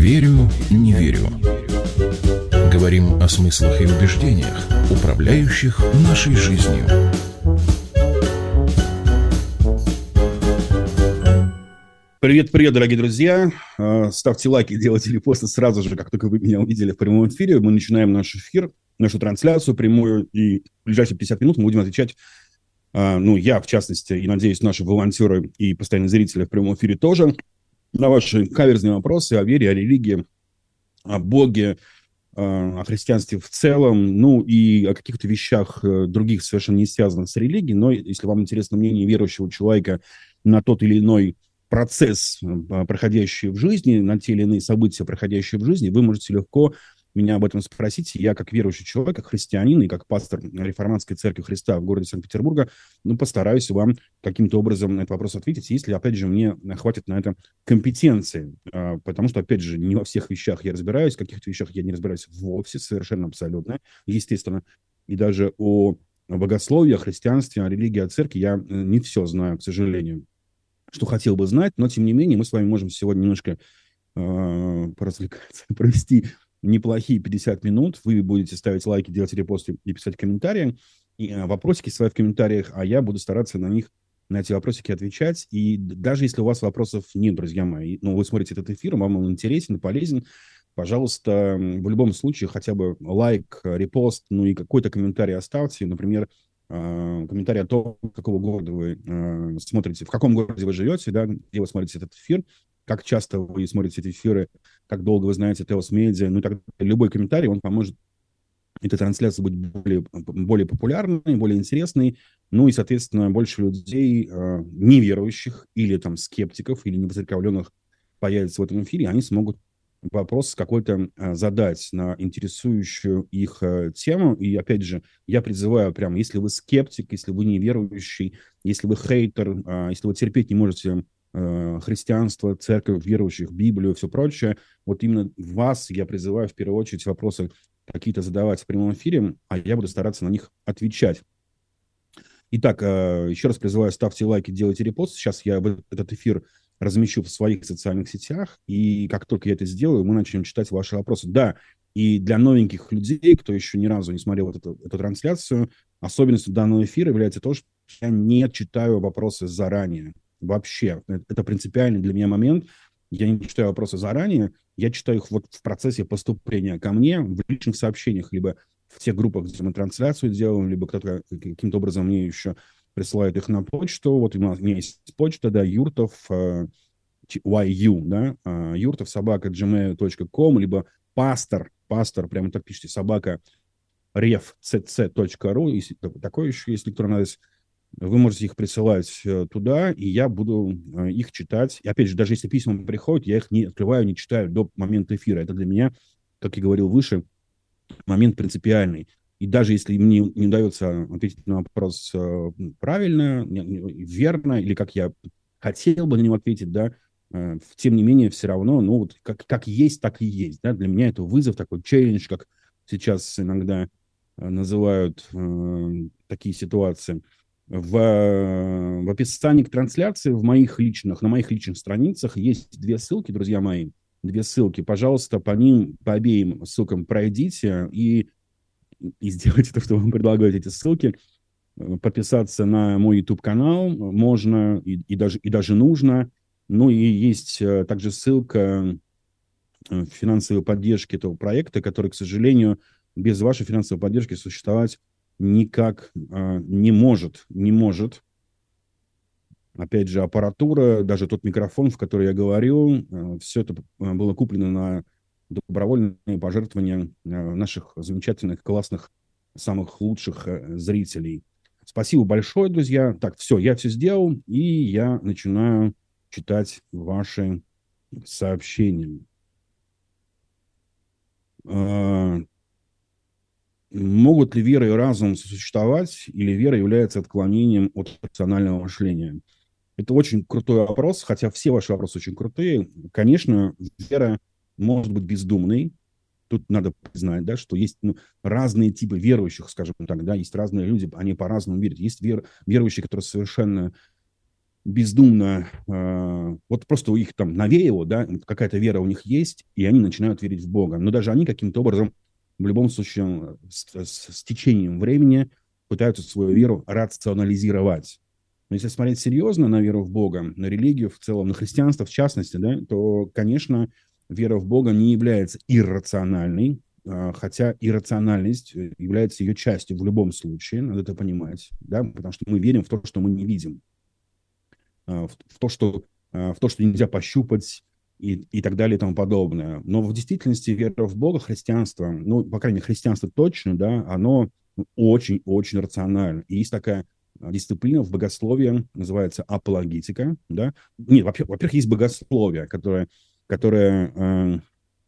Верю, не верю. Говорим о смыслах и убеждениях, управляющих нашей жизнью. Привет, дорогие друзья. Ставьте лайки, делайте репосты сразу же, как только вы меня увидели в прямом эфире. Мы начинаем наш эфир, нашу трансляцию прямую, и в ближайшие 50 минут мы будем отвечать, я, в частности, и, надеюсь, наши волонтеры и постоянные зрители в прямом эфире тоже, на ваши каверзные вопросы о вере, о религии, о Боге, о христианстве в целом, и о каких-то вещах других, совершенно не связанных с религией. Но если вам интересно мнение верующего человека на тот или иной процесс, проходящий в жизни, на те или иные события, проходящие в жизни, вы можете легко меня об этом спросить. Я, как верующий человек, как христианин и как пастор Реформатской Церкви Христа в городе Санкт-Петербурга, постараюсь вам каким-то образом на этот вопрос ответить, если, опять же, мне хватит на это компетенции. Потому что, опять же, не во всех вещах я разбираюсь, в каких-то вещах я не разбираюсь вовсе, совершенно абсолютно, естественно. И даже о богословии, о христианстве, о религии, о церкви я не все знаю, к сожалению, что хотел бы знать, но, тем не менее, мы с вами можем сегодня немножко поразвлекаться, провести неплохие 50 минут. Вы будете ставить лайки, делать репосты и писать комментарии, и вопросики свои в комментариях, а я буду стараться на эти вопросики отвечать. И даже если у вас вопросов нет, друзья мои, вы смотрите этот эфир, вам он интересен, полезен, пожалуйста, в любом случае хотя бы лайк, репост, и какой-то комментарий оставьте, например, комментарий о том, какого города вы смотрите, в каком городе вы живете, да, где вы смотрите этот эфир, как часто вы смотрите эти эфиры, как долго вы знаете Теос Медиа, и так далее. Любой комментарий, он поможет этой трансляции быть более популярной, более интересной, и, соответственно, больше людей, неверующих или скептиков, или невоцерковленных появится в этом эфире, они смогут вопрос какой-то задать на интересующую их тему. И, опять же, я призываю прямо, если вы скептик, если вы неверующий, если вы хейтер, если вы терпеть не можете христианство, церковь, верующих, Библию, все прочее, вот именно вас я призываю в первую очередь вопросы какие-то задавать в прямом эфире, а я буду стараться на них отвечать. Итак, еще раз призываю, ставьте лайки, делайте репост. Сейчас я этот эфир размещу в своих социальных сетях, и как только я это сделаю, мы начнем читать ваши вопросы. Да, и для новеньких людей, кто еще ни разу не смотрел эту трансляцию, особенностью данного эфира является то, что я не читаю вопросы заранее. Вообще, это принципиальный для меня момент. Я не читаю вопросы заранее, я читаю их вот в процессе поступления ко мне, в личных сообщениях, либо в тех группах, где мы трансляцию делаем, либо кто-то каким-то образом мне еще присылает их на почту. Вот у меня есть почта, да, Юртов, YU, да, Юртов, @gmail.com, либо пастор, прямо так пишите, @revcc.ru, такое еще есть электронный адрес. Вы можете их присылать туда, и я буду их читать. И опять же, даже если письма приходят, я их не открываю, не читаю до момента эфира. Это для меня, как я говорил выше, момент принципиальный. И даже если мне не удается ответить на вопрос правильно, верно, или как я хотел бы на него ответить, да, тем не менее, все равно, как есть, так и есть. Да? Для меня это вызов, такой челлендж, как сейчас иногда называют такие ситуации. В описании к трансляции на моих личных страницах есть две ссылки, друзья мои. Две ссылки. Пожалуйста, по обеим ссылкам пройдите и сделайте то, что вам предлагают эти ссылки. Подписаться на мой YouTube-канал можно и даже нужно. И есть также ссылка финансовой поддержки этого проекта, который, к сожалению, без вашей финансовой поддержки существовать никак не может. Опять же, аппаратура, даже тот микрофон, в который я говорю, все это было куплено на добровольные пожертвования наших замечательных, классных, самых лучших зрителей. Спасибо большое, друзья. Так, все, я все сделал, и я начинаю читать ваши сообщения. Могут ли вера и разум сосуществовать, или вера является отклонением от рационального мышления? Это очень крутой вопрос, хотя все ваши вопросы очень крутые. Конечно, вера может быть бездумной. Тут надо признать, да, что есть разные типы верующих, скажем так, да, есть разные люди, они по-разному верят. Есть верующие, которые совершенно бездумно, вот просто у них там навеяло, да, какая-то вера у них есть, и они начинают верить в Бога. Но даже они каким-то образом, в любом случае, с течением времени пытаются свою веру рационализировать. Но если смотреть серьезно на веру в Бога, на религию в целом, на христианство в частности, да, то, конечно, вера в Бога не является иррациональной, хотя иррациональность является ее частью в любом случае, надо это понимать, да, потому что мы верим в то, что мы не видим, в то, что нельзя пощупать и так далее и тому подобное. Но в действительности вера в Бога, христианство, ну, по крайней мере, христианство точно, да, оно очень-очень рационально. И есть такая дисциплина в богословии, называется апологетика, да. Нет, во-первых, есть богословие, которое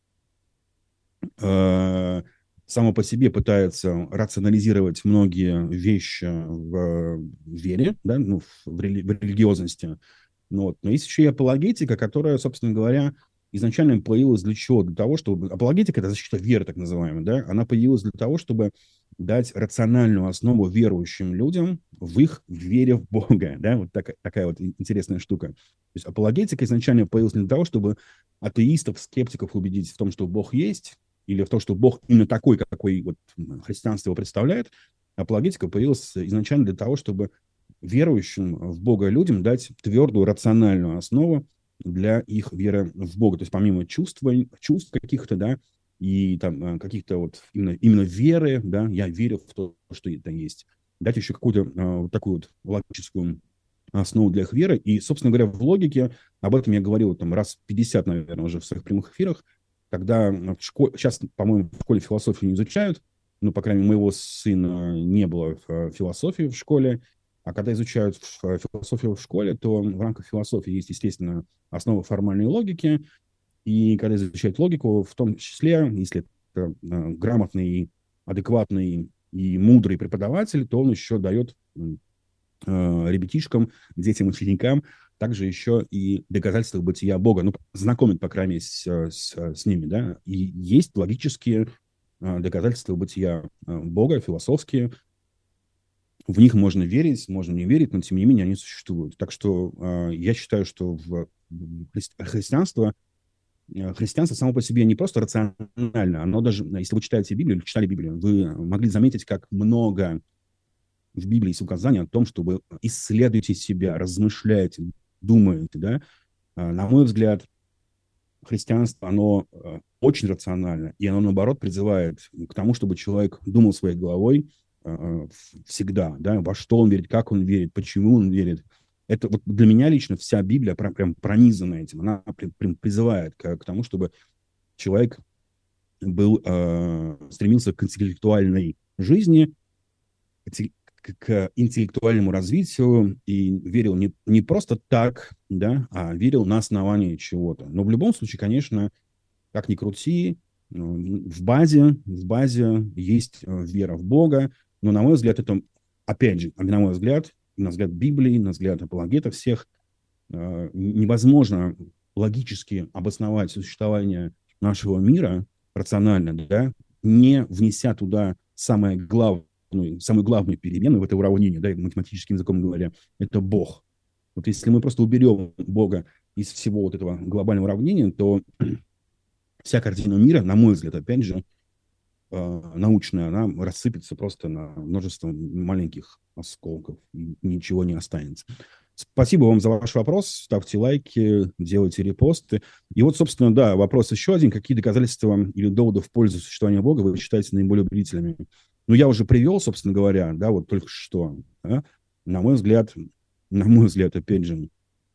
само по себе пытается рационализировать многие вещи в вере, да, ну, в религиозности. Ну, вот. Но есть еще и апологетика, которая, собственно говоря, изначально появилась для чего? Для того, чтобы... Апологетика – это защита веры, так называемая, да? Она появилась для того, чтобы дать рациональную основу верующим людям в их вере в Бога, да? Вот такая вот интересная штука. То есть апологетика изначально появилась не для того, чтобы атеистов, скептиков убедить в том, что Бог есть, или в том, что Бог именно такой, какой вот христианство его представляет. Апологетика появилась изначально для того, чтобы верующим в Бога людям дать твердую рациональную основу для их веры в Бога. То есть помимо чувств каких-то, да, и там каких-то вот именно веры, да, я верю в то, что это есть, дать еще какую-то вот такую вот логическую основу для их веры. И, собственно говоря, в логике, об этом я говорил там раз 50, наверное, уже в своих прямых эфирах, когда в школе, сейчас, по-моему, в школе философию не изучают, ну, по крайней мере, моего сына не было в философии в школе, а когда изучают философию в школе, то в рамках философии есть, естественно, основа формальной логики, и когда изучают логику, в том числе, если это грамотный, адекватный и мудрый преподаватель, то он еще дает ребятишкам, детям, ученикам также еще и доказательства бытия Бога, ну, знакомить, по крайней мере, с ними, да, и есть логические доказательства бытия Бога, философские, в них можно верить, можно не верить, но, тем не менее, они существуют. Так что я считаю, что христианство само по себе не просто рационально, оно даже, если вы читаете Библию или читали Библию, вы могли заметить, как много в Библии есть указания о том, чтобы исследуйте себя, размышляйте, думаете, да. На мой взгляд, христианство, оно очень рационально, и оно, наоборот, призывает к тому, чтобы человек думал своей головой всегда, да, во что он верит, как он верит, почему он верит. Это вот для меня лично вся Библия прям пронизана этим. Она прям призывает к тому, чтобы человек стремился к интеллектуальной жизни, к интеллектуальному развитию и верил не просто так, да, а верил на основании чего-то. Но в любом случае, конечно, как ни крути, в базе есть вера в Бога, но, на мой взгляд, это, опять же, на мой взгляд, на взгляд Библии, на взгляд апологетов всех, невозможно логически обосновать существование нашего мира рационально, да, не внеся туда самую главную перемену в это уравнение, да, математическим языком говоря, это Бог. Вот если мы просто уберем Бога из всего вот этого глобального уравнения, то вся картина мира, на мой взгляд, опять же, научная, она рассыпется просто на множество маленьких осколков, и ничего не останется. Спасибо вам за ваш вопрос. Ставьте лайки, делайте репосты. И вот, собственно, да, вопрос еще один. Какие доказательства или доводы в пользу существования Бога вы считаете наиболее убедительными? Ну, я уже привел, собственно говоря, да, вот только что. Да? На мой взгляд, опять же,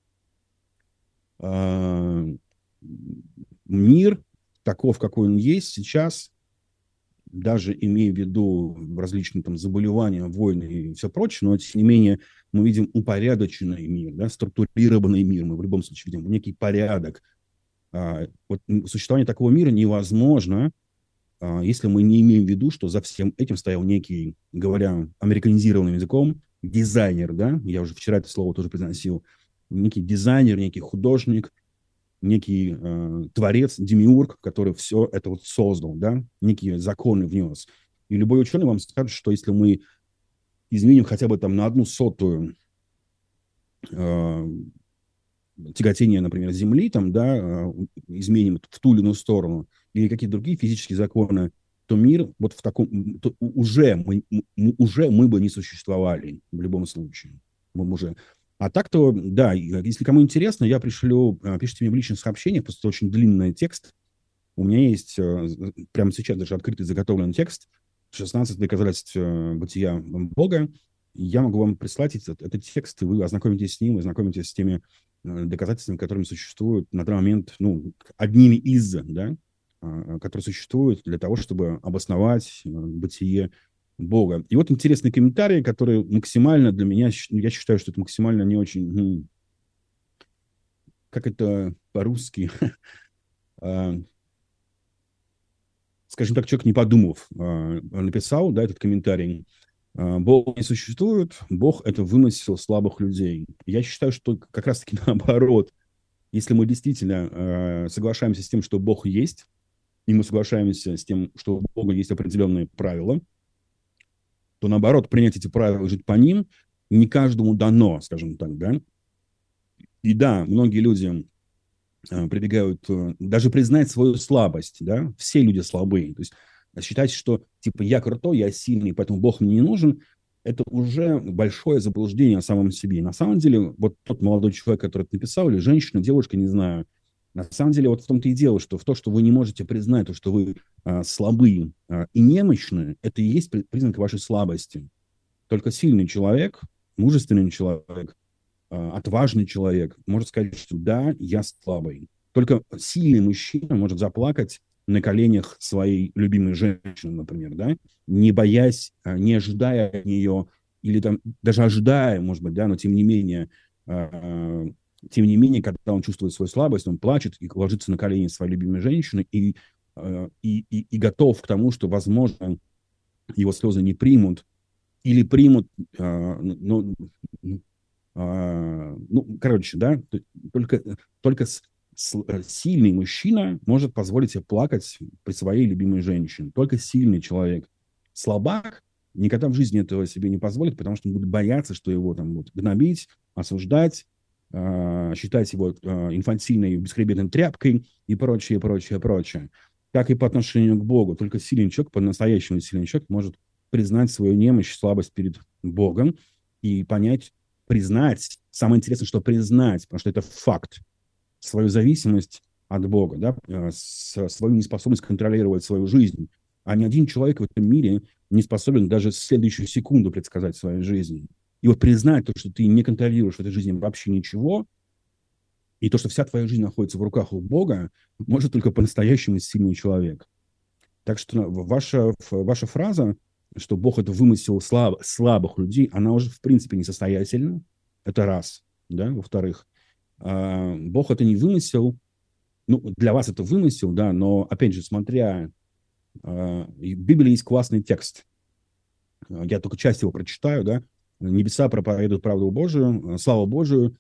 мир таков, какой он есть сейчас, даже имея в виду различные там заболевания, войны и все прочее, но, тем не менее, мы видим упорядоченный мир, да, структурированный мир, мы в любом случае видим некий порядок. Вот существование такого мира невозможно, если мы не имеем в виду, что за всем этим стоял некий, говоря американизированным языком, дизайнер, да, я уже вчера это слово тоже произносил, некий дизайнер, некий художник, некий творец, демиург, который все это вот создал, да, некие законы внес. И любой ученый вам скажет, что если мы изменим хотя бы там на 1/100 тяготение, например, Земли, там, да, изменим в ту или иную сторону, или какие-то другие физические законы, то мир вот в таком... уже мы бы не существовали в любом случае. Мы уже... А так-то, да, если кому интересно, я пришлю, пишите мне в личных сообщениях, просто очень длинный текст. У меня есть прямо сейчас даже открытый заготовленный текст 16 доказательств бытия Бога. Я могу вам прислать этот текст, и вы ознакомитесь с ним, ознакомитесь с теми доказательствами, которыми существуют на данный момент, ну, одними из, да, которые существуют для того, чтобы обосновать бытие Бога. И вот интересный комментарий, который максимально для меня, я считаю, что это максимально не очень, как это по-русски, скажем так, человек, не подумав, написал, да, этот комментарий. Бог не существует, Бог – это вымысел слабых людей. Я считаю, что как раз-таки наоборот. Если мы действительно соглашаемся с тем, что Бог есть, и мы соглашаемся с тем, что у Бога есть определенные правила, то наоборот, принять эти правила и жить по ним не каждому дано, скажем так, да. И да, многие люди прибегают даже признать свою слабость, да, все люди слабые. То есть считать, что типа я крутой, я сильный, поэтому Бог мне не нужен, это уже большое заблуждение о самом себе. На самом деле, вот тот молодой человек, который это написал, или женщина, девушка, не знаю, на самом деле вот в том-то и дело, что в то, что вы не можете признать, то, что вы слабые и немощные, это и есть признак вашей слабости. Только сильный человек, мужественный человек, отважный человек может сказать, что да, я слабый. Только сильный мужчина может заплакать на коленях своей любимой женщины, например, да, не боясь, не ожидая от нее, или там даже ожидая, может быть, да, но тем не менее, когда он чувствует свою слабость, он плачет и ложится на колени своей любимой женщины и готов к тому, что, возможно, его слезы не примут, или примут, короче, да, только сильный мужчина может позволить себе плакать при своей любимой женщине. Только сильный человек. Слабак никогда в жизни этого себе не позволит, потому что он будет бояться, что его там будут гнобить, осуждать, считать его инфантильной, бесхребетной тряпкой и прочее, прочее, прочее. Как и по отношению к Богу. Только сильный человек, по-настоящему сильный человек, может признать свою немощь, слабость перед Богом и понять, признать, самое интересное, что признать, потому что это факт, свою зависимость от Бога, да, свою неспособность контролировать свою жизнь. А ни один человек в этом мире не способен даже следующую секунду предсказать своей жизни. И вот признать то, что ты не контролируешь в этой жизни вообще ничего, и то, что вся твоя жизнь находится в руках у Бога, может только по-настоящему сильный человек. Так что ваша фраза, что Бог – это вымысел слабых людей, она уже в принципе несостоятельна. Это раз. Да? Во-вторых, Бог – это не вымысел. Ну, для вас это вымысел, да, но, опять же, смотря… В Библии есть классный текст. Я только часть его прочитаю, да. «Небеса проповедуют правду Божию, славу Божию.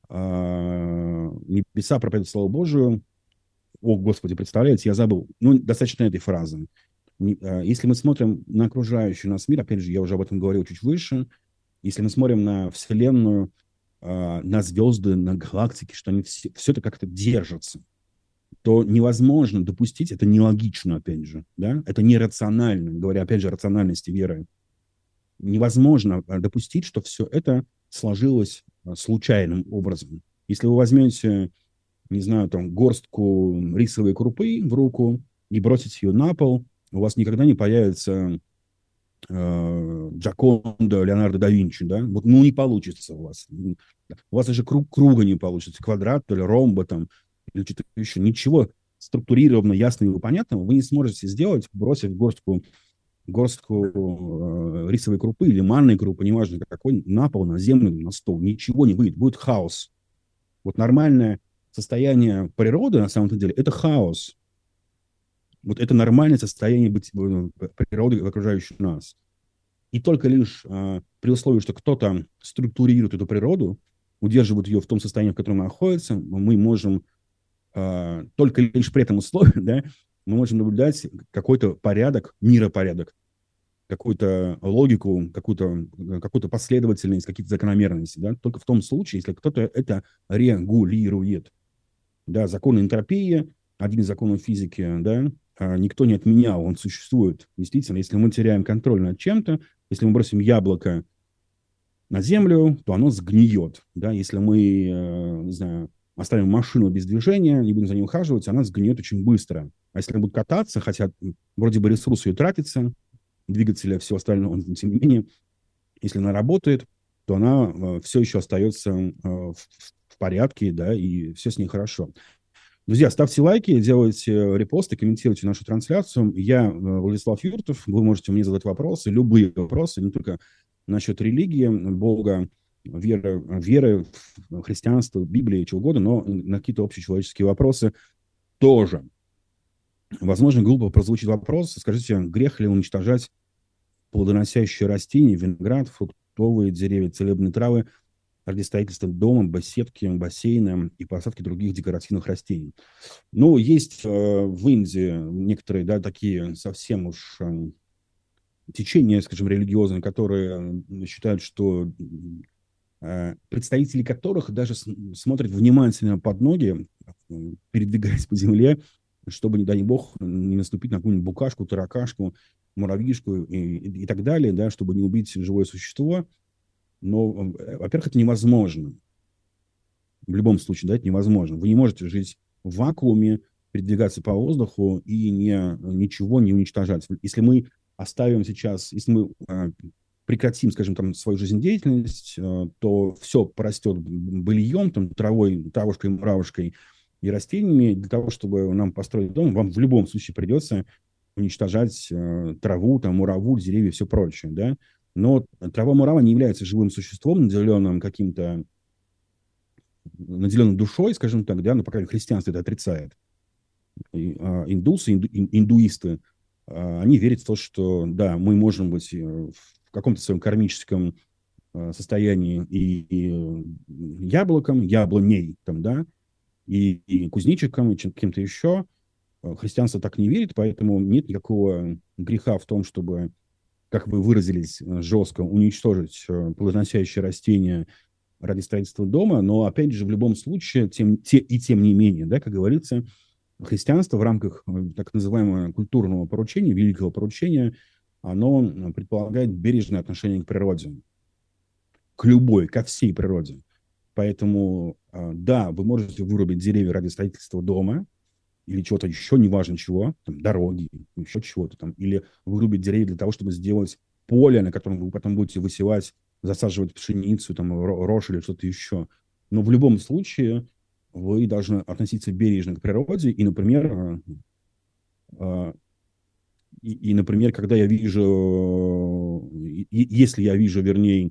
Небеса проповедуют славу Божию». О, Господи, представляете, я забыл. Ну, достаточно этой фразы. Если мы смотрим на окружающий нас мир, опять же, я уже об этом говорил чуть выше, если мы смотрим на Вселенную, на звезды, на галактики, что они все это как-то держатся, то невозможно допустить, это нелогично, опять же, да, это нерационально, говоря, опять же, о рациональности веры. Невозможно допустить, что все это сложилось случайным образом. Если вы возьмете, не знаю, там, горстку рисовой крупы в руку и бросите ее на пол, у вас никогда не появится Джоконда, Леонардо да Винчи, да? Вот, ну, не получится у вас. У вас даже круга не получится, квадрат или ромба там, или что-то еще. Ничего структурированного, ясного и понятного вы не сможете сделать, бросив горстку рисовой крупы или манной крупы, неважно какой, на пол, на землю, на стол. Ничего не выйдет, будет хаос. Вот нормальное состояние природы, на самом деле, это хаос. Вот это нормальное состояние природы, окружающей нас. И только лишь при условии, что кто-то структурирует эту природу, удерживает ее в том состоянии, в котором она находится, мы можем только лишь при этом условии, да, мы можем наблюдать какой-то порядок, миропорядок, какую-то логику, какую-то последовательность, какие-то закономерности, да, только в том случае, если кто-то это регулирует. Да, закон энтропии, один из законов физики, да, никто не отменял, он существует. Действительно, если мы теряем контроль над чем-то, если мы бросим яблоко на землю, то оно сгниет. Да? Если мы, не знаю, оставим машину без движения, не будем за ней ухаживать, она сгниет очень быстро. А если она будет кататься, хотя вроде бы ресурс ее тратится, двигателя, все остальное, тем не менее, если она работает, то она все еще остается в порядке, да, и все с ней хорошо. Друзья, ставьте лайки, делайте репосты, комментируйте нашу трансляцию. Я Владислав Юртов. Вы можете мне задать вопросы, любые вопросы, не только насчет религии, Бога, веры, христианства, Библии, чего угодно, но на какие-то общечеловеческие вопросы тоже. Возможно, глупо прозвучит вопрос. Скажите, грех ли уничтожать плодоносящие растения, виноград, фруктовые деревья, целебные травы ради строительства дома, беседки, бассейна и посадки других декоративных растений? Ну, есть в Индии некоторые, да, такие совсем уж течения, скажем, религиозные, которые считают, что представители которых даже смотрят внимательно под ноги, передвигаясь по земле, чтобы, не дай бог, не наступить на какую-нибудь букашку, таракашку, муравьишку и так далее, да, чтобы не убить живое существо. Но, во-первых, это невозможно. В любом случае, да, это невозможно. Вы не можете жить в вакууме, передвигаться по воздуху и ничего не уничтожать. Если мы оставим сейчас, если мы прекратим, скажем, там, свою жизнедеятельность, то все порастет быльем, там, травой, травушкой, муравушкой и растениями. Для того, чтобы нам построить дом, вам в любом случае придется уничтожать траву, там, мураву, деревья и все прочее, да. Но трава-мурава не является живым существом, наделенным душой, скажем так, да, но, по крайней мере, христианство это отрицает. Индуисты, они верят в то, что, да, мы можем быть в каком-то своем кармическом состоянии и яблоком, яблоней, там, да, и кузнечиком, и кем-то еще. Христианство так не верит, поэтому нет никакого греха в том, чтобы, как вы выразились жестко, уничтожить плодоносящие растения ради строительства дома, но, опять же, в любом случае, тем не менее, да, как говорится, христианство в рамках так называемого культурного поручения, великого поручения, оно предполагает бережное отношение к природе, ко всей природе. Поэтому, да, вы можете вырубить деревья ради строительства дома или чего-то еще, неважно чего, там, дороги, еще чего-то там, или вырубить деревья для того, чтобы сделать поле, на котором вы потом будете высевать, засаживать пшеницу, там, рожь или что-то еще. Но в любом случае вы должны относиться бережно к природе и, например, когда я вижу, если я вижу, вернее,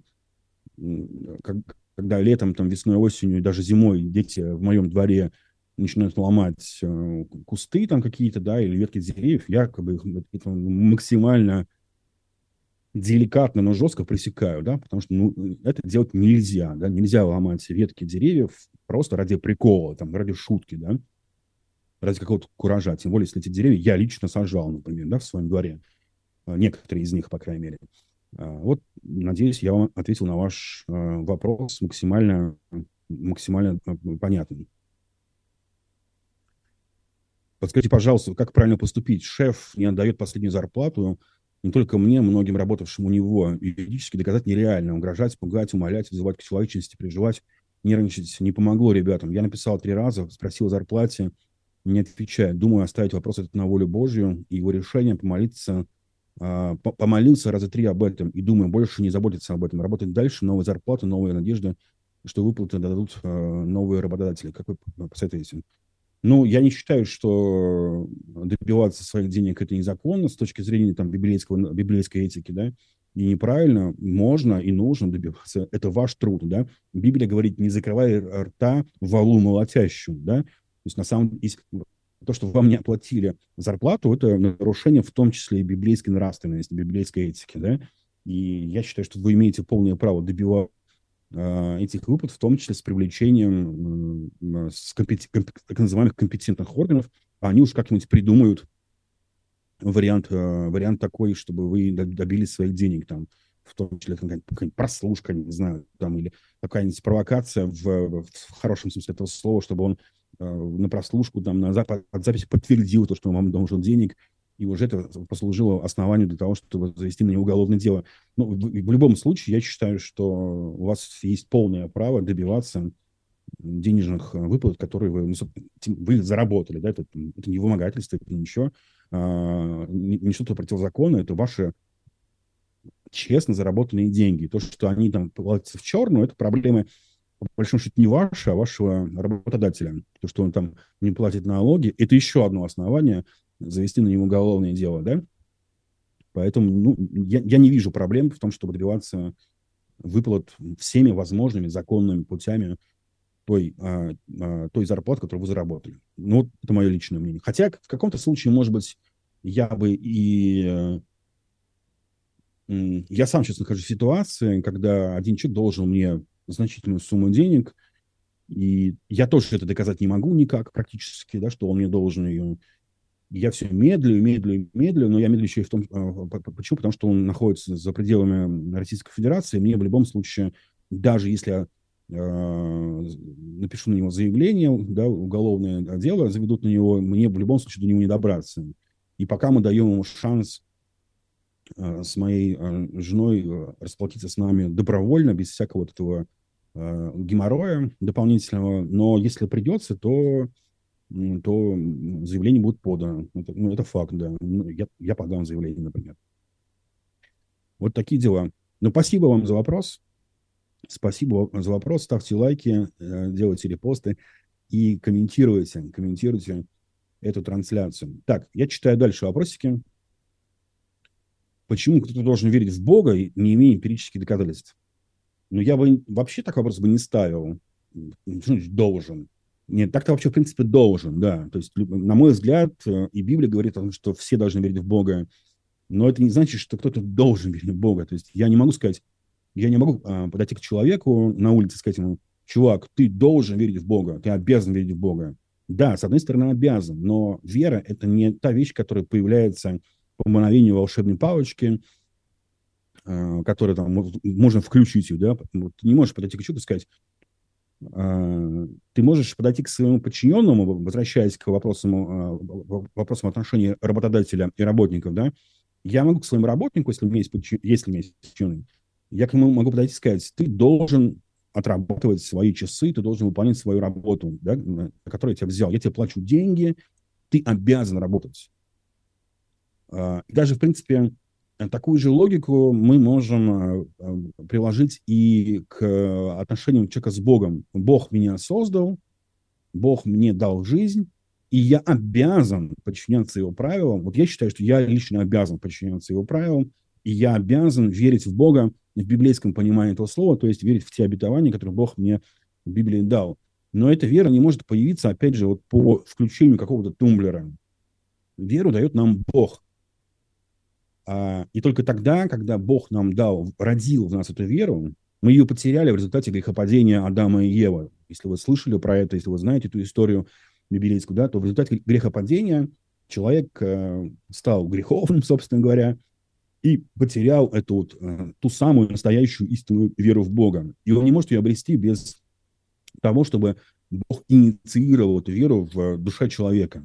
когда летом, там, весной, осенью, даже зимой дети в моем дворе начинают ломать кусты там какие-то, да, или ветки деревьев, я как бы это максимально деликатно, но жестко пресекаю, да, потому что, ну, это делать нельзя, да, нельзя ломать ветки деревьев просто ради прикола, там, ради шутки, да, ради какого-то куража, тем более, если эти деревья я лично сажал, например, да, в своем дворе, некоторые из них, по крайней мере. Вот, надеюсь, я вам ответил на ваш вопрос максимально понятный. Подскажите, пожалуйста, как правильно поступить? Шеф не отдает последнюю зарплату, не только мне, многим работавшим у него. Юридически доказать нереально. Угрожать, пугать, умолять, вызывать к человечности, переживать, нервничать не помогло ребятам. Я написал 3 раза, спросил о зарплате, не отвечает. Думаю, оставить вопрос этот на волю Божью и его решение, помолился раза 3 об этом и думаю, больше не заботиться об этом. Работать дальше, новая зарплата, новая надежда, что выплаты дадут новые работодатели. Как вы посоветуете? Ну, я не считаю, что добиваться своих денег это незаконно с точки зрения там, библейской этики, да, и неправильно, можно и нужно добиваться. Это ваш труд, да. Библия говорит, не закрывай рта валу молотящему, да. То есть, на самом деле, то, что вам не оплатили зарплату, это нарушение в том числе и библейской нравственности, библейской этики, да. И я считаю, что вы имеете полное право добиваться этих выплат, в том числе с привлечением так называемых компетентных органов, а они уж как-нибудь придумают, вариант такой, чтобы вы добились своих денег, там, в том числе какая-нибудь прослушка, не знаю, там, или какая-нибудь провокация в хорошем смысле этого слова, чтобы он на прослушку, там, под запись подтвердил то, что он вам должен денег, и уже это послужило основанию для того, чтобы завести на него уголовное дело. Ну, в любом случае, я считаю, что у вас есть полное право добиваться денежных выплат, которые вы заработали. Да? Это не вымогательство, это ничего. Не что-то противозаконное, это ваши честно заработанные деньги. То, что они там платятся в черную, это проблема, по большому счету, не ваша, а вашего работодателя. То, что он там не платит налоги, это еще одно основание завести на него уголовное дело. Да? Поэтому я не вижу проблем в том, чтобы добиваться выплат всеми возможными законными путями той зарплаты, которую вы заработали. Ну, вот это мое личное мнение. Хотя в каком-то случае, может быть, я сам сейчас нахожусь в ситуации, когда один человек должен мне значительную сумму денег, и я тоже это доказать не могу никак практически, да, что он мне должен ее. Я все медлю, но я медлю еще и в том, почему? Потому что он находится за пределами Российской Федерации. Мне в любом случае, даже если я напишу на него заявление, да, уголовное дело заведут на него, мне в любом случае до него не добраться. И пока мы даем ему шанс с моей женой расплатиться с нами добровольно, без всякого вот этого геморроя дополнительного, но если придется, то заявление будет подано. Это факт, да. Я подам заявление, например. Вот такие дела. Ну, спасибо вам за вопрос. Спасибо за вопрос. Ставьте лайки, делайте репосты и комментируйте эту трансляцию. Так, я читаю дальше вопросики. Почему кто-то должен верить в Бога, не имея эмпирических доказательств? Ну, я бы вообще так вопрос бы не ставил. Что значит должен? Нет, так-то вообще, в принципе, должен, да. То есть, на мой взгляд, и Библия говорит о том, что все должны верить в Бога, но это не значит, что кто-то должен верить в Бога. То есть, я не могу подойти к человеку на улице и сказать ему: чувак, ты должен верить в Бога, ты обязан верить в Бога. Да, с одной стороны, обязан, но вера – это не та вещь, которая появляется по мановению волшебной палочки, которую там можно включить ее, да. Вот ты не можешь подойти к человеку и сказать: ты можешь подойти к своему подчиненному, возвращаясь к вопросам отношений работодателя и работников, да. Я могу к своему работнику, если у меня есть подчиненный, я к нему могу подойти и сказать: ты должен отрабатывать свои часы, ты должен выполнять свою работу, да, на которую я тебя взял. Я тебе плачу деньги, ты обязан работать. Даже, в принципе, такую же логику мы можем приложить и к отношениям человека с Богом. Бог меня создал, Бог мне дал жизнь, и я обязан подчиняться его правилам. Вот я считаю, что я лично обязан подчиняться его правилам, и я обязан верить в Бога в библейском понимании этого слова, то есть верить в те обетования, которые Бог мне в Библии дал. Но эта вера не может появиться, опять же, вот по включению какого-то тумблера. Веру дает нам Бог. И только тогда, когда Бог нам родил в нас эту веру, мы ее потеряли в результате грехопадения Адама и Евы. Если вы слышали про это, если вы знаете эту историю библейскую, да, то в результате грехопадения человек стал греховным, собственно говоря, и потерял ту самую настоящую истинную веру в Бога. И он не может ее обрести без того, чтобы Бог инициировал эту веру в душе человека.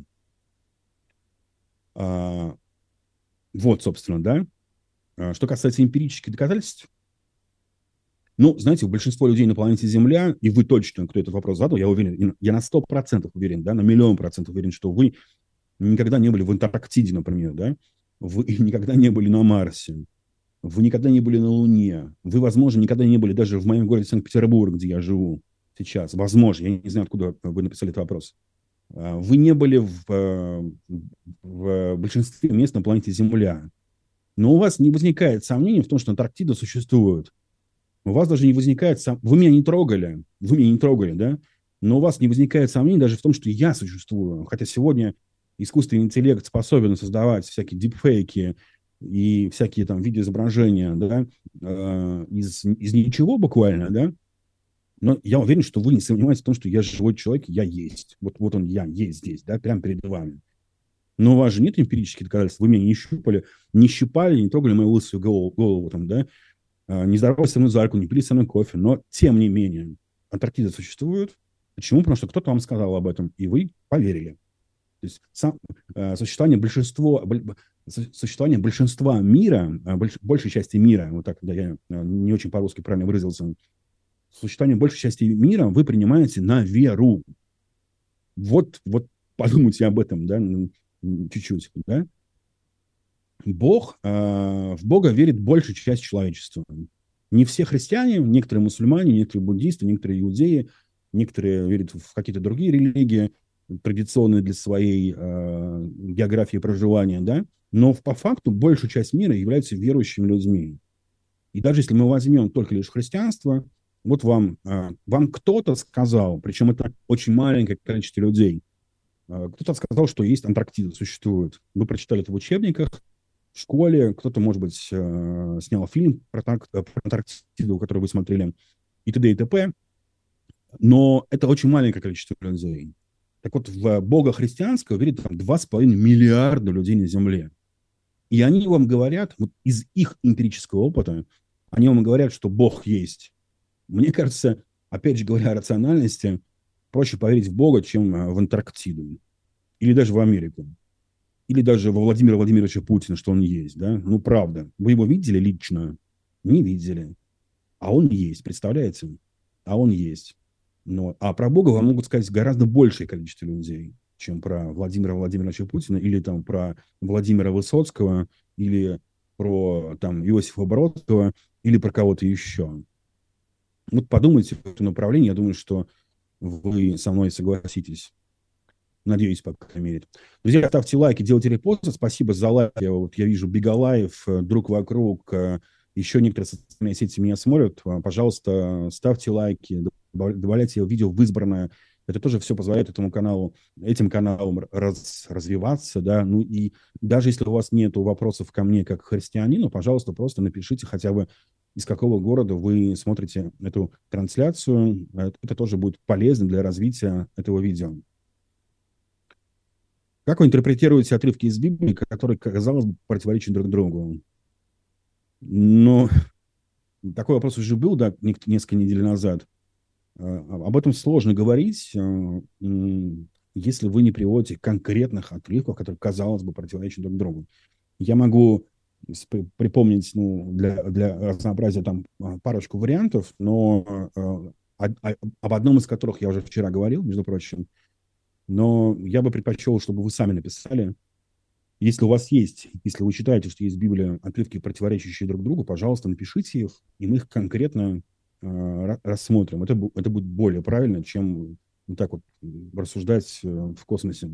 Вот, собственно, да. Что касается эмпирических доказательств, ну, знаете, большинство людей на планете Земля, и вы точно, кто этот вопрос задал, я уверен, я на 100% уверен, да, на 1000000% уверен, что вы никогда не были в Антарктиде, например, да, вы никогда не были на Марсе, вы никогда не были на Луне, вы, возможно, никогда не были даже в моем городе Санкт-Петербург, где я живу сейчас, возможно, я не знаю, откуда вы написали этот вопрос. Вы не были в большинстве мест на планете Земля, но у вас не возникает сомнений в том, что Антарктида существует. У вас даже не возникает вы меня не трогали, да, но у вас не возникает сомнений даже в том, что я существую. Хотя сегодня искусственный интеллект способен создавать всякие дипфейки и всякие там видеоизображения, да, из ничего буквально, да. Но я уверен, что вы не сомневаетесь в том, что я живой человек, я есть. Вот он, я есть здесь, да, прямо перед вами. Но у вас же нет эмпирических доказательств. Вы меня не щипали, не трогали мою лысую голову там, да? Не здоровались со мной за руку, не пили со мной кофе. Но, тем не менее, Антарктида существует. Почему? Потому что кто-то вам сказал об этом, и вы поверили. То есть существование большинства мира, большей части мира, вот так, да, я не очень по-русски правильно выразился, существование большей части мира вы принимаете на веру. Вот подумайте об этом, да, чуть-чуть, да. В Бога верит большая часть человечества. Не все христиане, некоторые мусульмане, некоторые буддисты, некоторые иудеи, некоторые верят в какие-то другие религии, традиционные для своей географии проживания, да, но по факту большая часть мира являются верующими людьми. И даже если мы возьмем только лишь христианство, вот вам кто-то сказал, причем это очень маленькое количество людей, кто-то сказал, что есть Антарктида, существует. Вы прочитали это в учебниках, в школе, кто-то, может быть, снял фильм про Антарктиду, который вы смотрели, и т.д. и т.п. Но это очень маленькое количество людей. Так вот, в Бога христианского верит там 2,5 миллиарда людей на Земле. И они вам говорят, вот из их эмпирического опыта, они вам говорят, что Бог есть. Мне кажется, опять же говоря о рациональности, проще поверить в Бога, чем в Антарктиду. Или даже в Америку. Или даже во Владимира Владимировича Путина, что он есть, да? Ну, правда. Вы его видели лично? Не видели. А он есть, представляете? А он есть. А про Бога вам могут сказать гораздо большее количество людей, чем про Владимира Владимировича Путина, или там про Владимира Высоцкого, или про там Иосифа Бродского, или про кого-то еще. Вот подумайте в этом направлении, я думаю, что вы со мной согласитесь. Надеюсь, по крайней мере. Друзья, ставьте лайки, делайте репосты. Спасибо за лайки. Вот я вижу Бегалаев, друг вокруг. Еще некоторые социальные сети меня смотрят. Пожалуйста, ставьте лайки, добавляйте видео в избранное. Это тоже все позволяет этим каналам развиваться. Да? Ну и даже если у вас нет вопросов ко мне как к христианину, пожалуйста, просто напишите хотя бы, из какого города вы смотрите эту трансляцию. Это тоже будет полезно для развития этого видео. Как вы интерпретируете отрывки из Библии, которые, казалось бы, противоречат друг другу? Но такой вопрос уже был, да, несколько недель назад. Об этом сложно говорить, если вы не приводите конкретных отрывков, которые, казалось бы, противоречат друг другу. Я могу припомнить, для разнообразия там парочку вариантов, но об одном из которых я уже вчера говорил, между прочим. Но я бы предпочел, чтобы вы сами написали. Если у вас есть, если вы считаете, что есть в Библии отрывки, противоречащие друг другу, пожалуйста, напишите их, и мы их конкретно рассмотрим. Это будет более правильно, чем вот так вот рассуждать в космосе.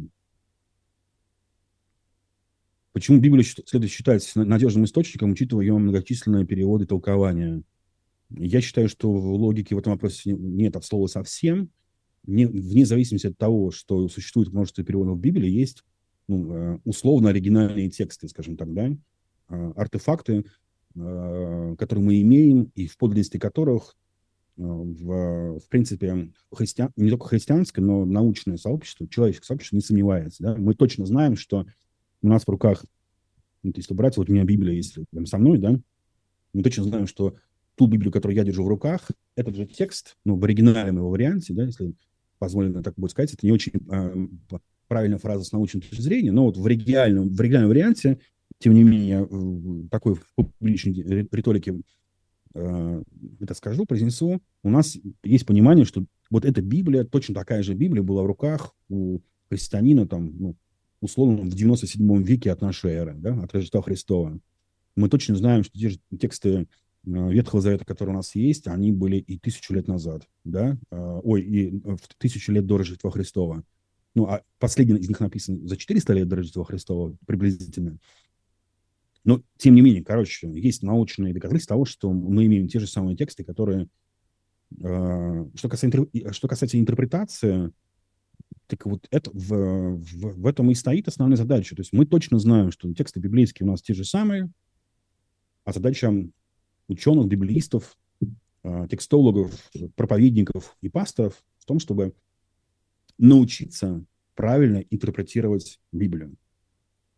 Почему Библию следует считать надежным источником, учитывая ее многочисленные переводы и толкования? Я считаю, что в логике в этом вопросе нет от слова совсем. Вне зависимости от того, что существует множество переводов в Библии, есть условно оригинальные тексты, скажем так, да, артефакты, которые мы имеем, и в подлинности которых, в принципе, не только христианское, но научное сообщество, человеческое сообщество не сомневается. Да? Мы точно знаем, что у нас в руках, если брать, вот у меня Библия есть прям со мной, да, мы точно знаем, что ту Библию, которую я держу в руках, этот же текст, в оригинальном его варианте, да, если позволено так будет сказать, это не очень правильная фраза с научной точки зрения, но вот в оригинальном варианте, тем не менее, такой в публичной риторике это скажу, произнесу, у нас есть понимание, что вот эта Библия, точно такая же Библия была в руках у христианина, там, условно, в 97 веке от нашей эры, да, от Рождества Христова. Мы точно знаем, что те же тексты Ветхого Завета, которые у нас есть, они были и 1000 лет назад, да, и в 1000 лет до Рождества Христова. А последний из них написан за 400 лет до Рождества Христова приблизительно. Но, тем не менее, есть научные доказательства того, что мы имеем те же самые тексты, которые... Что касается интерпретации, так вот это, в этом и стоит основная задача. То есть мы точно знаем, что тексты библейские у нас те же самые, а задача ученых, библеистов, текстологов, проповедников и пасторов в том, чтобы научиться правильно интерпретировать Библию.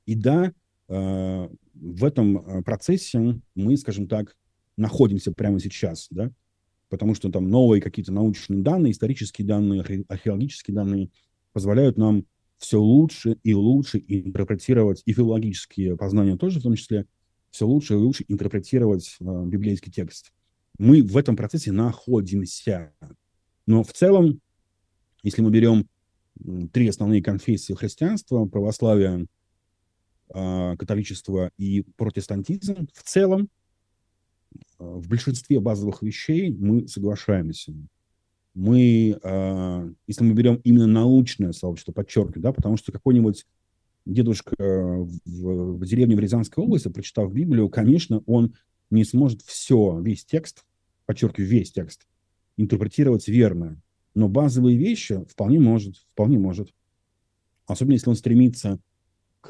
И да, в этом процессе мы, скажем так, находимся прямо сейчас, да, потому что там новые какие-то научные данные, исторические данные, археологические данные позволяют нам все лучше и лучше интерпретировать, и филологические познания тоже в том числе, все лучше и лучше интерпретировать библейский текст. Мы в этом процессе находимся. Но в целом, если мы берем три основные конфессии христианства: православие, католичество и протестантизм, в целом, в большинстве базовых вещей мы соглашаемся. Мы, если мы берем именно научное сообщество, подчеркиваю, да, потому что какой-нибудь дедушка в деревне в Рязанской области, прочитав Библию, конечно, он не сможет весь текст, подчеркиваю, весь текст, интерпретировать верно. Но базовые вещи вполне может, вполне может. Особенно если он стремится к,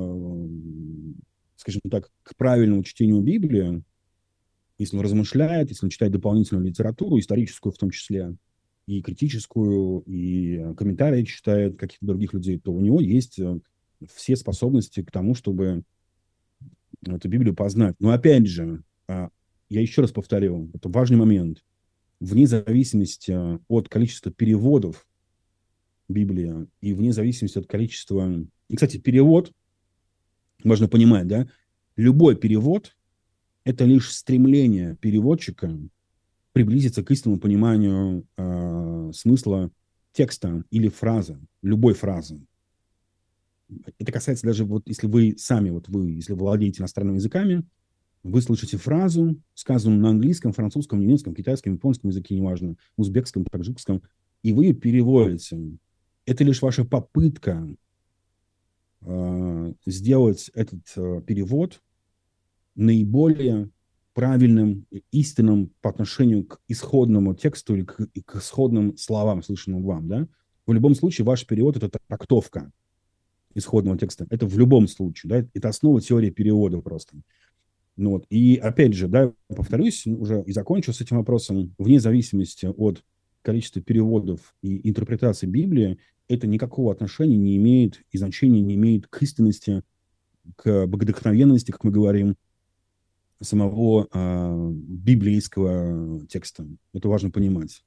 скажем так, к правильному чтению Библии, если он размышляет, если он читает дополнительную литературу, историческую в том числе, и критическую, и комментарии читает каких-то других людей, то у него есть все способности к тому, чтобы эту Библию познать. Но опять же, я еще раз повторю, это важный момент. Вне зависимости от количества переводов Библии и вне зависимости от количества... И, кстати, перевод, можно понимать, да, любой перевод – это лишь стремление переводчика приблизиться к истинному пониманию смысла текста или фразы, любой фразы. Это касается даже, вот если вы сами, если вы владеете иностранными языками, вы слышите фразу, сказанную на английском, французском, немецком, китайском, японском языке, неважно, узбекском, таджикском, и вы ее переводите. Это лишь ваша попытка сделать этот перевод наиболее правильным, истинным по отношению к исходному тексту или к исходным словам, слышанным вам. Да? В любом случае, ваш перевод – это трактовка исходного текста. Это в любом случае. Да? Это основа теории перевода просто. Ну, вот. И опять же, да, повторюсь, уже и закончу с этим вопросом. Вне зависимости от количества переводов и интерпретаций Библии, это никакого отношения не имеет и значения не имеет к истинности, к богодухновенности, как мы говорим, самого библейского текста. Это важно понимать.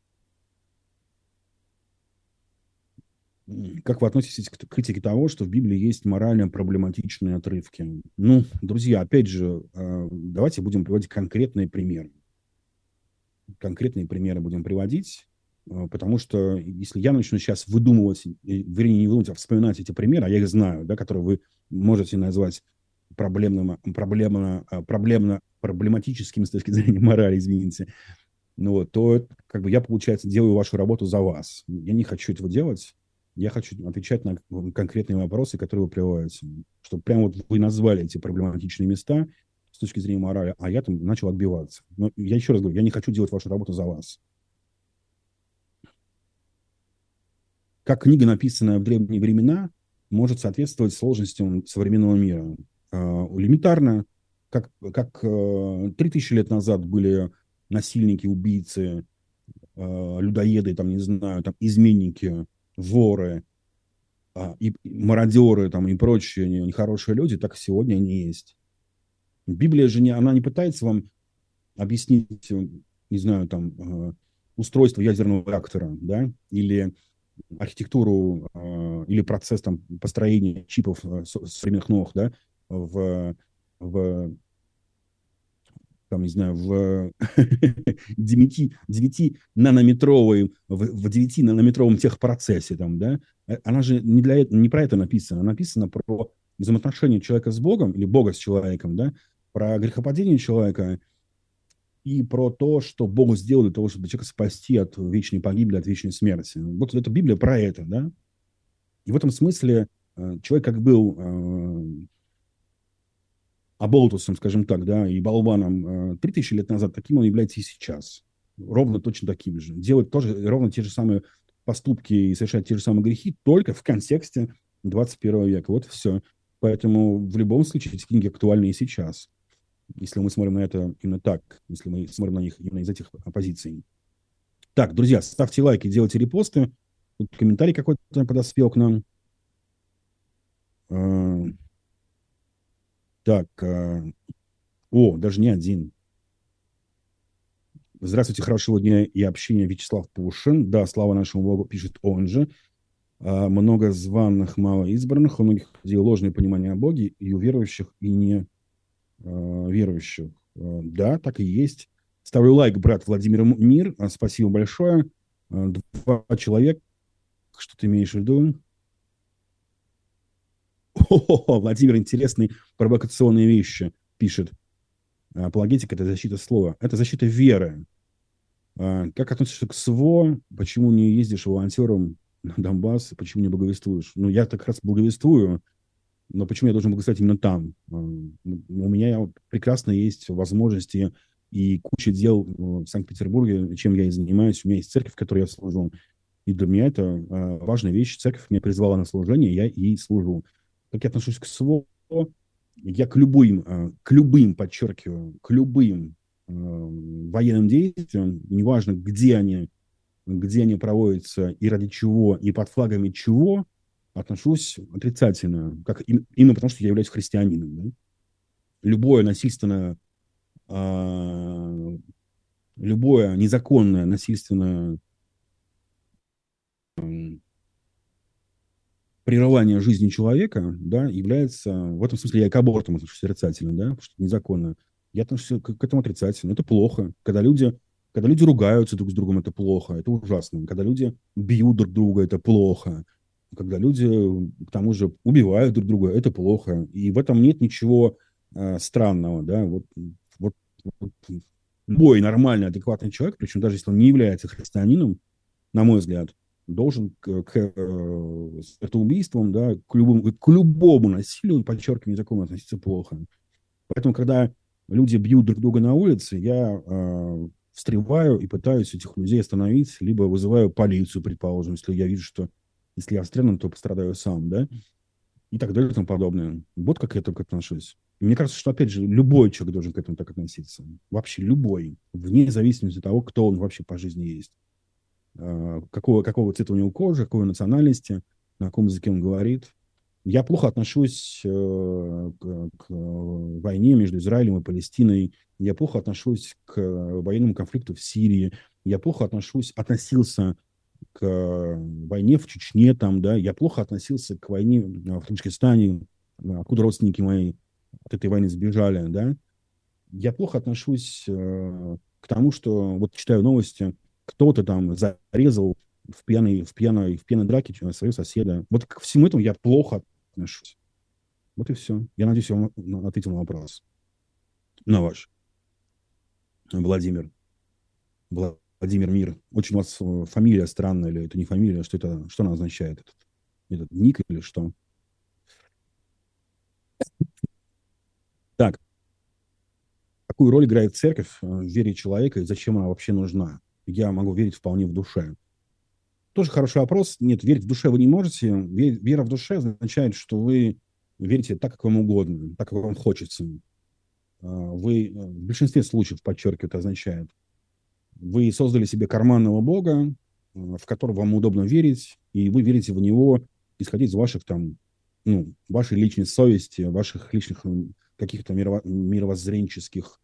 Как вы относитесь к критике того, что в Библии есть морально проблематичные отрывки? Ну, друзья, опять же, давайте будем приводить конкретные примеры. Конкретные примеры будем приводить, потому что если я начну сейчас выдумывать, вернее, не выдумывать, а вспоминать эти примеры, а я их знаю, да, которые вы можете назвать проблематическими с точки зрения морали, извините, ну вот, то как бы я, получается, делаю вашу работу за вас. Я не хочу этого делать. Я хочу отвечать на конкретные вопросы, которые вы приводите. Чтобы прямо вот вы назвали эти проблематичные места с точки зрения морали, а я там начал отбиваться. Но я еще раз говорю, я не хочу делать вашу работу за вас. Как книга, написанная в древние времена, может соответствовать сложностям современного мира? Элементарно, как 3000 лет назад были насильники, убийцы, людоеды, там, не знаю, там, изменники, воры, и мародеры, там, и прочие нехорошие люди, так и сегодня они есть. Библия же она не пытается вам объяснить, не знаю, там, устройство ядерного реактора, да, или архитектуру, или процесс там построения чипов современных ног, да, в там, не знаю, в 9-нанометровом техпроцессе, там, да, она же не про это написана, она написана про взаимоотношения человека с Богом или Бога с человеком, да, про грехопадение человека и про то, что Бог сделал для того, чтобы человека спасти от вечной погибели, от вечной смерти. Вот эта Библия про это, да. И в этом смысле человек как был оболтусом, скажем так, да, и болваном 3000 лет назад, таким он является и сейчас. Ровно точно таким же. Делает тоже ровно те же самые поступки и совершать те же самые грехи, только в контексте 21 века. Вот все. Поэтому в любом случае эти книги актуальны и сейчас. Если мы смотрим на это именно так, если мы смотрим на них именно из этих позиций. Так, друзья, ставьте лайки, делайте репосты. Тут комментарий какой-то подоспел к нам. Так, даже не один. Здравствуйте, хорошего дня и общения, Вячеслав Пушин. Да, слава нашему Богу, пишет он же. Много званых, мало избранных. У многих людей ложное понимание о Боге, и у верующих, и не верующих. Да, так и есть. Ставлю лайк, брат Владимир Мир. Спасибо большое. 2 человека. Что ты имеешь в виду? Владимир, интересные провокационные вещи пишет. Апологетика – это защита слова. Это защита веры. Как относишься к СВО? Почему не ездишь волонтером на Донбасс? Почему не благовествуешь? Ну, я так раз благовествую, но почему я должен благословить именно там? У меня прекрасно есть возможности и куча дел в Санкт-Петербурге, чем я и занимаюсь. У меня есть церковь, в которой я служу. И для меня это важная вещь. Церковь меня призвала на служение, я ей служу. Как я отношусь к СВО? Я к любым, подчеркиваю, к любым военным действиям, неважно, где они проводятся и ради чего, и под флагами чего, отношусь отрицательно, именно потому, что я являюсь христианином. Да? Любое насильственное, любое незаконное, насильственное прерывание жизни человека, да, является, в этом смысле я и к абортам отношусь отрицательно, да, потому что это незаконно. Я отношусь к этому отрицательно. Это плохо. Когда люди ругаются друг с другом, это плохо, это ужасно. Когда люди бьют друг друга, это плохо. Когда люди, к тому же, убивают друг друга, это плохо. И в этом нет ничего странного, да. Вот любой нормальный, адекватный человек, причем даже если он не является христианином, на мой взгляд, должен к смертоубийствам, да, к любому насилию, подчеркиваю, языком относиться плохо. Поэтому, когда люди бьют друг друга на улице, я встреваю и пытаюсь этих людей остановить, либо вызываю полицию, предположим, если я вижу, что если я встряну, то пострадаю сам, да, и так далее и тому подобное. Вот как я так отношусь. И мне кажется, что, опять же, любой человек должен к этому так относиться. Вообще любой, вне зависимости от того, кто он вообще по жизни есть. Какого цвета у него кожи, какой национальности, на каком языке он говорит. Я плохо отношусь к войне между Израилем и Палестиной. Я плохо отношусь к военному конфликту в Сирии. Я плохо относился к войне в Чечне. Там, да. Я плохо относился к войне в Таджикистане, откуда родственники мои от этой войны сбежали. Да. Я плохо отношусь к тому, что вот читаю новости, кто-то там зарезал в пьяной драке своего соседа. Вот ко всему этому я плохо отношусь. Вот и все. Я надеюсь, я вам ответил на вопрос. На ваш. Владимир. Владимир Мир. Очень у вас фамилия странная, или это не фамилия, что она означает? Этот ник или что? Так. Какую роль играет церковь в вере человека и зачем она вообще нужна? Я могу верить вполне в душе. Тоже хороший вопрос. Нет, верить в душе вы не можете. Вера в душе означает, что вы верите так, как вам угодно, так, как вам хочется. Вы в большинстве случаев, подчеркиваю, это означает, вы создали себе карманного бога, в которого вам удобно верить, и вы верите в него, исходя из ваших там, вашей личной совести, ваших личных каких-то мировоззренческих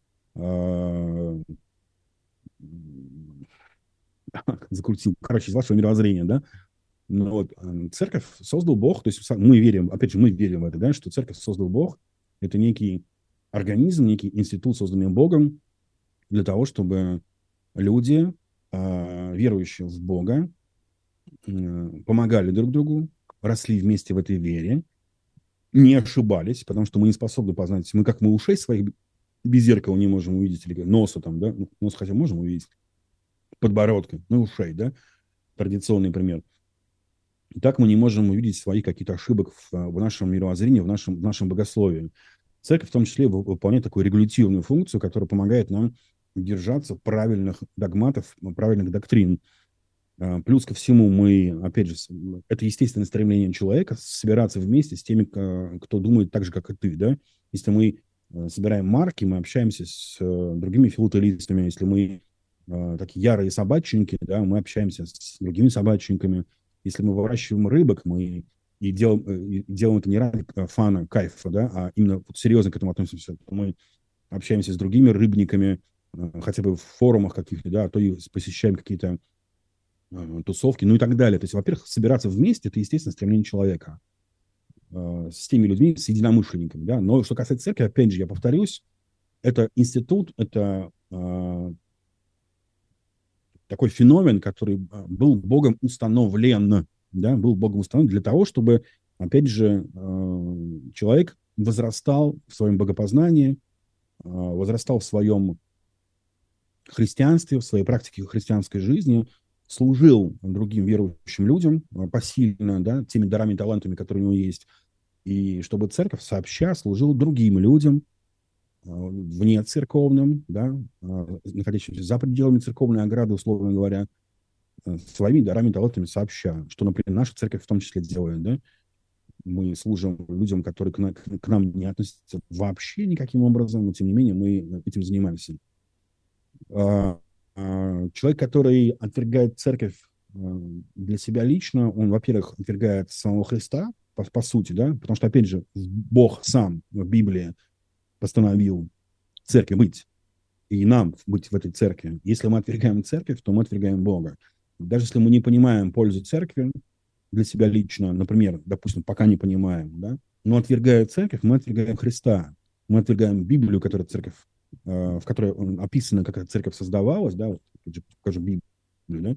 закрутил, из вашего мировоззрения, да. Но вот церковь создал Бог, то есть мы верим, опять же, мы верим в это, да, что церковь создал Бог, это некий организм, некий институт, созданный Богом для того, чтобы люди, верующие в Бога, помогали друг другу, росли вместе в этой вере, не ошибались, потому что мы не способны познать, мы ушей своих без зеркала не можем увидеть, или носа там, да, нос хотя можем увидеть, подбородка, ушей, да, традиционный пример. И так мы не можем увидеть своих каких-то ошибок в нашем мировоззрении, в нашем богословии. Церковь в том числе выполняет такую регулятивную функцию, которая помогает нам держаться правильных догматов, правильных доктрин. Плюс ко всему мы, опять же, это естественное стремление человека собираться вместе с теми, кто думает так же, как и ты, да. Если мы собираем марки, мы общаемся с другими филателистами, если мы такие ярые собачники, да, мы общаемся с другими собачниками. Если мы выращиваем рыбок, мы и делаем это не ради фана, кайфа, да, а именно вот серьезно к этому относимся. Мы общаемся с другими рыбниками, хотя бы в форумах каких-то, да, а то и посещаем какие-то тусовки, ну и так далее. То есть, во-первых, собираться вместе – это, естественно, стремление человека с теми людьми, с единомышленниками, да. Но что касается церкви, опять же, я повторюсь, это институт, это такой феномен, который был Богом установлен, да, был Богом установлен для того, чтобы, опять же, человек возрастал в своем богопознании, возрастал в своем христианстве, в своей практике христианской жизни, служил другим верующим людям посильно, да, теми дарами и талантами, которые у него есть, и чтобы церковь сообща служила другим людям, вне церковным, да, находящимся за пределами церковной ограды, условно говоря, своими дарами и талантами сообща, что, например, наша церковь в том числе делает, да. Мы служим людям, которые к нам не относятся вообще никаким образом, но, тем не менее, мы этим занимаемся. Человек, который отвергает церковь для себя лично, он, во-первых, отвергает самого Христа, по сути, да, потому что, опять же, Бог сам в Библии постановил церкви быть, и нам быть в этой церкви. Если мы отвергаем церковь, то мы отвергаем Бога. Даже если мы не понимаем пользу церкви для себя лично, например, допустим, пока не понимаем, да, но отвергая церковь, мы отвергаем Христа, мы отвергаем Библию, которая церковь, в которой описано, как эта церковь создавалась, да, вот, покажу Библию, да,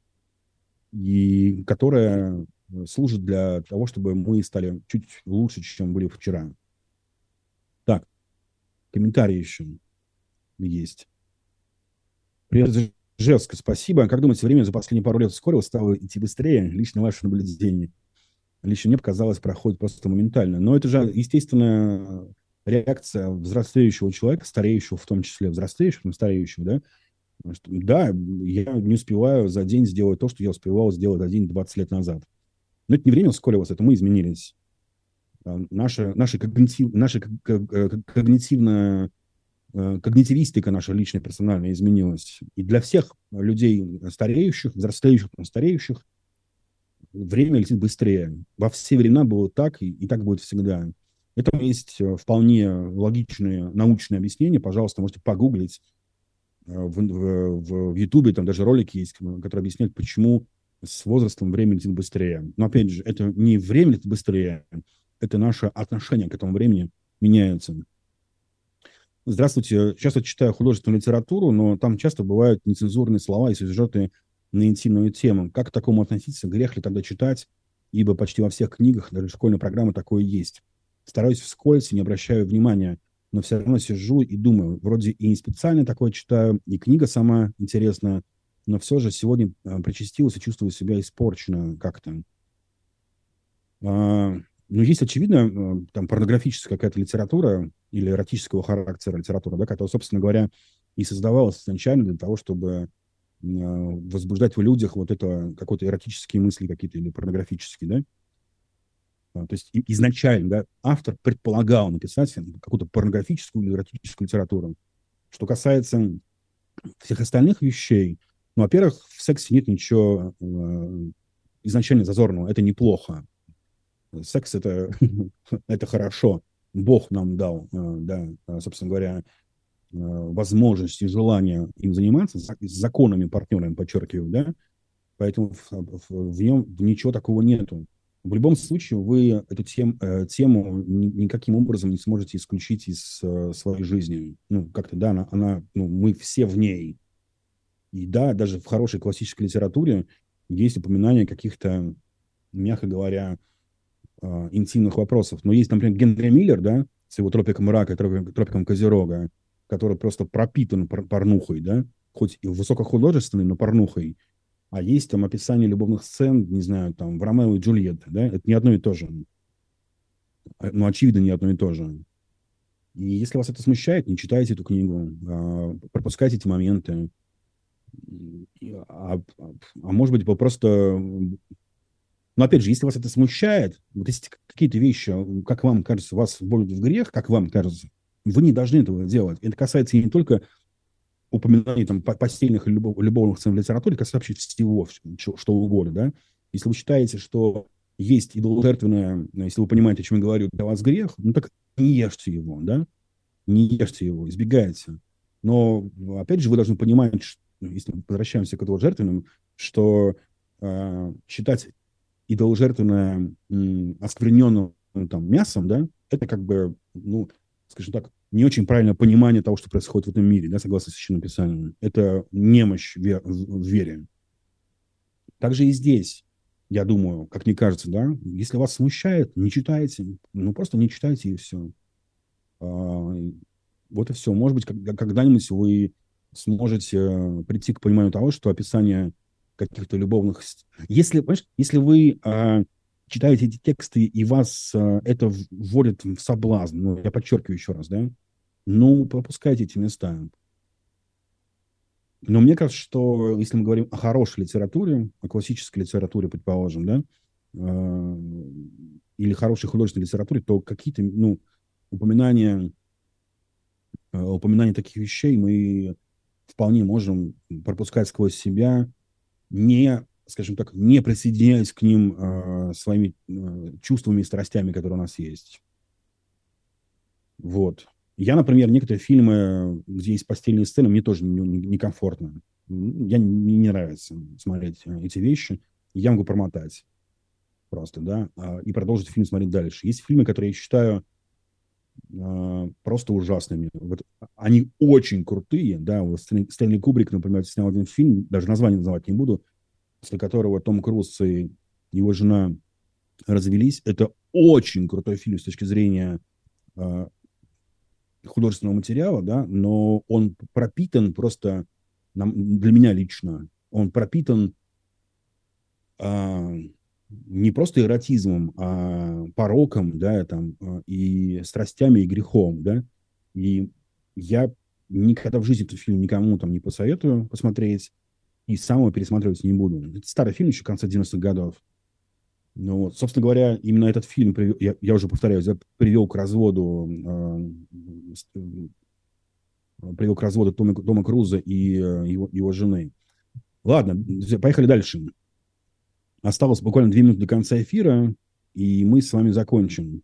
и которая служит для того, чтобы мы стали чуть лучше, чем были вчера. Так, комментарии еще есть. Привет, Жевска, спасибо. Как думаете, время за последние пару лет ускорилось, стало идти быстрее? Лично ваше наблюдение. Лично мне показалось, проходит просто моментально. Но это же, естественно, реакция взрослеющего человека, стареющего в том числе, взрослеющего, но стареющего, да? Да, я не успеваю за день сделать то, что я успевал сделать 20 лет назад. Но это не время ускорилось, это мы изменились. Наша когнитивистика наша личная, персональная изменилась. И для всех людей стареющих, взрослеющих, стареющих, время летит быстрее. Во все времена было так, и так будет всегда. Этому есть вполне логичные научные объяснения. Пожалуйста, можете погуглить. В Ютубе там даже ролики есть, которые объясняют, почему с возрастом время летит быстрее. Но, опять же, это не время летит быстрее, это наше отношение к этому времени меняется. Здравствуйте. Сейчас я читаю художественную литературу, но там часто бывают нецензурные слова и сюжеты на интимную тему. Как к такому относиться? Грех ли тогда читать? Ибо почти во всех книгах, даже школьной программы, такое есть. Стараюсь вскользь и не обращаю внимания, но все равно сижу и думаю. Вроде и не специально такое читаю, и книга сама интересная, но все же сегодня причастилась и чувствую себя испорченно как-то. Ну, есть, очевидно, там порнографическая какая-то литература или эротического характера литература, да, которая, собственно говоря, и создавалась изначально для того, чтобы возбуждать в людях вот это какие-то эротические мысли какие-то или порнографические, да. То есть изначально, да, автор предполагал написать какую-то порнографическую или эротическую литературу. Что касается всех остальных вещей, ну, во-первых, в сексе нет ничего изначально зазорного, это неплохо. Секс это, это хорошо. Бог нам дал, да, собственно говоря, возможность и желание им заниматься, с законами партнерами, подчеркиваю, да, поэтому в нем ничего такого нету. В любом случае вы эту тему никаким образом не сможете исключить из своей жизни. Ну, как-то, да, ну, мы все в ней. И да, даже в хорошей классической литературе есть упоминание каких-то, мягко говоря, интимных вопросов. Но есть, например, Генри Миллер, да, с его «Тропиком рака», «Тропиком Козерога», который просто пропитан порнухой, да, хоть и высокохудожественной, но порнухой. А есть там описание любовных сцен, не знаю, там, в «Ромео и Джульетте», да, это не одно и то же. Ну, очевидно, не одно и то же. И если вас это смущает, не читайте эту книгу, пропускайте эти моменты. Может быть, вы просто... Но, опять же, если вас это смущает, вот если какие-то вещи, как вам кажется, вас вводят в грех, как вам кажется, вы не должны этого делать. Это касается не только упоминаний там, постельных или любовных сцен в литературе, касается вообще всего, что угодно. Да? Если вы считаете, что есть идоложертвенное, если вы понимаете, о чем я говорю, для вас грех, ну так не ешьте его, да, не ешьте его, избегайте. Но, опять же, вы должны понимать, что, если мы возвращаемся к идоложертвенным, что считать идоложертвенное оскверненным там, мясом, да, это как бы, ну, скажем так, не очень правильное понимание того, что происходит в этом мире, да, согласно Священному Писанию. Это немощь в вере. Также и здесь, я думаю, как мне кажется, да, если вас смущает, не читайте, ну, просто не читайте и все. Вот и все. Может быть, когда-нибудь вы сможете прийти к пониманию того, что описание каких-то любовных... Если, понимаешь, если вы читаете эти тексты, и вас это вводит в соблазн, ну, я подчеркиваю еще раз, да, ну, пропускайте эти места. Но мне кажется, что если мы говорим о хорошей литературе, о классической литературе, предположим, да, или хорошей художественной литературе, то какие-то, ну, упоминания таких вещей мы вполне можем пропускать сквозь себя, не, скажем так, не присоединяясь к ним своими чувствами и страстями, которые у нас есть. Вот. Я, например, некоторые фильмы, где есть постельные сцены, мне тоже некомфортно. Я не нравится смотреть эти вещи. Я могу промотать просто, да, и продолжить фильм смотреть дальше. Есть фильмы, которые я считаю просто ужасными. Вот, они очень крутые, да, вот Стэнли Кубрик, например, снял один фильм, даже название называть не буду, после которого Том Круз и его жена развелись. Это очень крутой фильм с точки зрения художественного материала, да, но он пропитан просто, для меня лично, он пропитан не просто эротизмом, а пороком, да, там, и страстями, и грехом, да, и я никогда в жизни этот фильм никому там не посоветую посмотреть, и сам его пересматривать не буду. Это старый фильм еще конца 90-х годов. Ну, вот, собственно говоря, именно этот фильм, я уже повторяюсь, привел к разводу Тома Круза и его жены. Ладно, поехали дальше. Осталось буквально 2 минуты до конца эфира, и мы с вами закончим.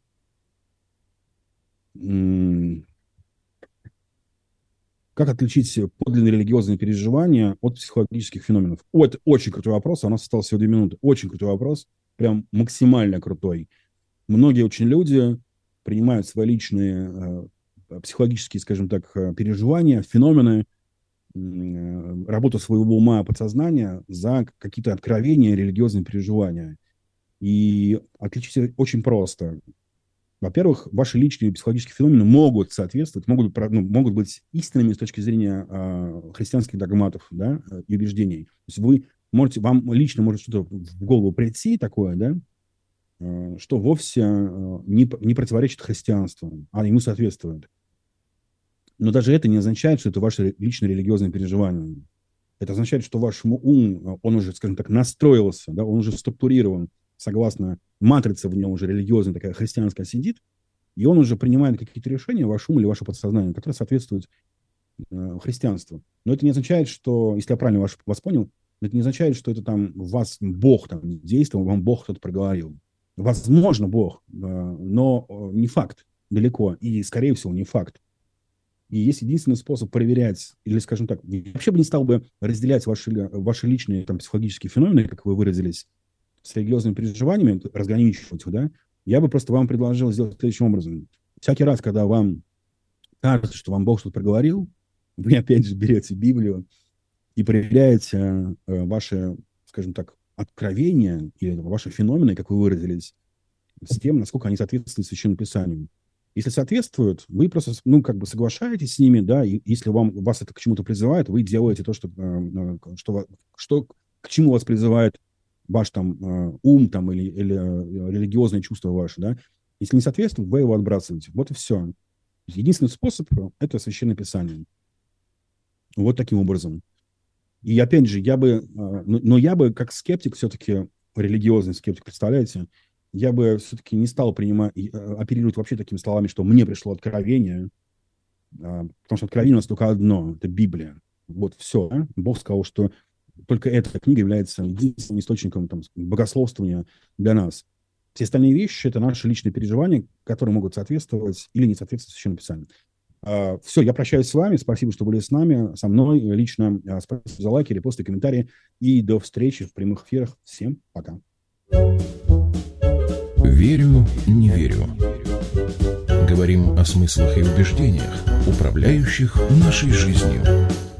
Как отличить подлинные религиозные переживания от психологических феноменов? О, это очень крутой вопрос, а у нас осталось всего 2 минуты. Очень крутой вопрос, прям максимально крутой. Многие очень люди принимают свои личные психологические, скажем так, переживания, феномены, работу своего ума, подсознания за какие-то откровения, религиозные переживания. И отличить очень просто. Во-первых, ваши личные психологические феномены могут соответствовать, могут быть истинными с точки зрения христианских догматов, да, и убеждений. То есть вам лично может что-то в голову прийти такое, да, что вовсе не противоречит христианству, а ему соответствует. Но даже это не означает, что это ваше личное религиозное переживание. Это означает, что ваш ум, он уже, скажем так, настроился, да, он уже структурирован, согласно матрице в нем уже религиозная такая христианская сидит, и он уже принимает какие-то решения, ваш ум или ваше подсознание, которые соответствуют христианству. Но это не означает, что, если я правильно вас понял, это не означает, что это там вас Бог там действовал, вам Бог кто-то проговорил. Возможно, Бог, но не факт далеко, и, скорее всего, не факт. И есть единственный способ проверять, или, скажем так, вообще бы не стал бы разделять ваши личные там, психологические феномены, как вы выразились, с религиозными переживаниями, разграничивать их, да, я бы просто вам предложил сделать следующим образом. Всякий раз, когда вам кажется, что вам Бог что-то проговорил, вы опять же берете Библию и проверяете ваши, скажем так, откровения или ваши феномены, как вы выразились, с тем, насколько они соответствуют Священному Писанию. Если соответствуют, вы просто, ну, как бы соглашаетесь с ними, да, и если вас это к чему-то призывает, вы делаете то, что к чему вас призывает ваш там ум там, или религиозные чувства ваши, да. Если не соответствует, вы его отбрасываете. Вот и все. Единственный способ – это Священное Писание. Вот таким образом. И опять же, я бы как скептик все-таки, религиозный скептик, представляете, я бы все-таки не стал оперировать вообще такими словами, что мне пришло откровение, потому что откровение у нас только одно – это Библия. Вот все. Да? Бог сказал, что только эта книга является единственным источником там, богословствования для нас. Все остальные вещи – это наши личные переживания, которые могут соответствовать или не соответствовать Священному Писанию. Все, я прощаюсь с вами. Спасибо, что были с нами, со мной лично. Спасибо за лайки, репосты, комментарии. И до встречи в прямых эфирах. Всем пока. Верю, не верю. Говорим о смыслах и убеждениях, управляющих нашей жизнью.